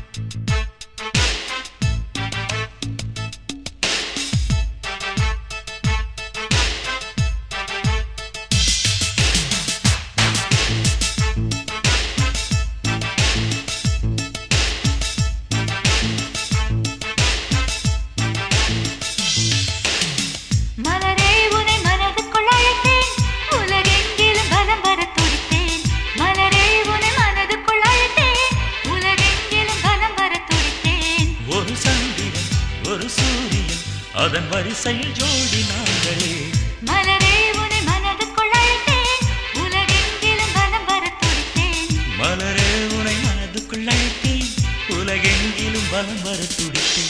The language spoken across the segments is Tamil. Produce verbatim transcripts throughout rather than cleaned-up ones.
அதன் வரிசையில் ஜோடி நாங்களே மலரே உன்னை மனதுக்குள் அழைத்தேன் உலகெங்கிலும் வலம் வர துடித்தேன் மலரே உன்னை மனதுக்குள் அழைத்தேன் உலகெங்கிலும் வலம் வர துடித்தேன்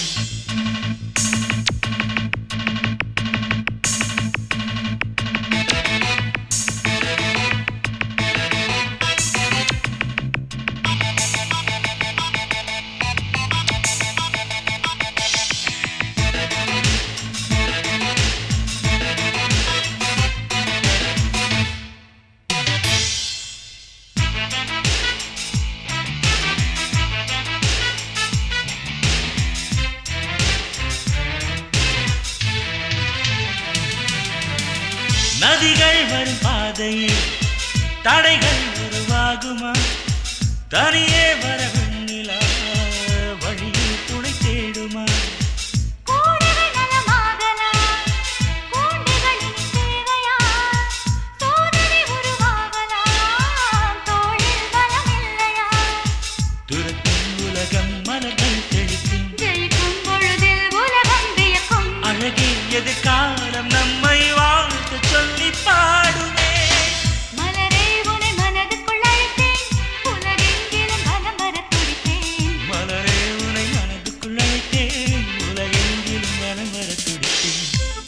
நதிகள் வரும் பாதையில் தடைகள் உருவாகுமா தனியே வர வெண்ணிலா வழியில் துணை தேடுமா கோடைகள் நலமாகலாம் கோடைகள் இனி தேவையா சோதனை உருவாகலாம் தோளில் பலம் இல்லையா துரத்தும் உலகம் மலர்கள் தெளிக்கும் ஜெயிக்கும் பொழுதில் உலகம் வியக்கும் அழகே எதிர்காலம் நம்மை வாழ்த்து சொல்லி பாடுவே மலரே உன்னை மனதுக்குள் அழைத்தேன் உலகெங்கிலும் வலம் வர துடித்தேன் மலரே உன்னை மனதுக்குள் அழைத்தேன் உலகெங்கிலும் வலம் வர துடித்தேன்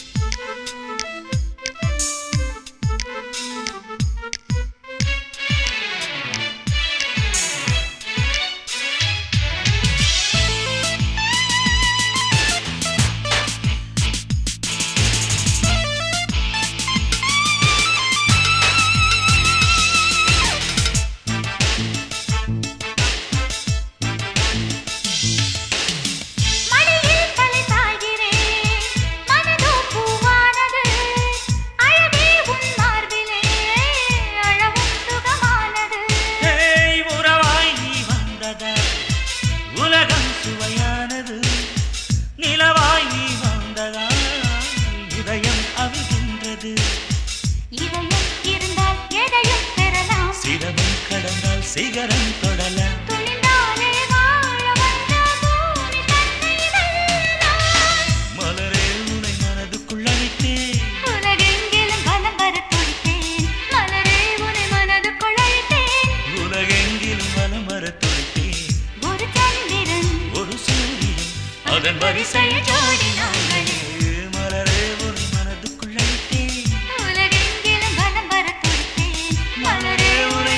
மடியில் தலை சாய்கிறேன் மனதோ பூவானது அழகே உன் மார்பிலே அழகும் சுகமானது ஏய் உறவாய் நீ வந்ததா உலகம் சுவையானது நிலவாய் நீ வந்ததா இதயம் அவிகின்றது இதயம் இருந்தால் எதையும் பெறலாம் சிரமம் கடந்தால் சிகரம் தொடலாம் துணிந்தாலே வாழ வந்த பூமி தன்னை வெல்லலாம் மலரே உன்னை மனதுக்குள் அழைத்தேன் உலகெங்கிலும் வலம் வர துடித்தேன் மலரே உன்னை மனதுக்குள் அழைத்தேன் உலகெங்கிலும் வலம் வர துடித்தேன் ஒரு சந்திரன் ஒரு சூரியன் அதன் வரிசையில் ஜோடி நாங்களே மலரே உன்னை மனதுக்குள் அழைத்தேன் உலகெங்கிலும் வலம் வர துடித்தேன் மலரே உன்னை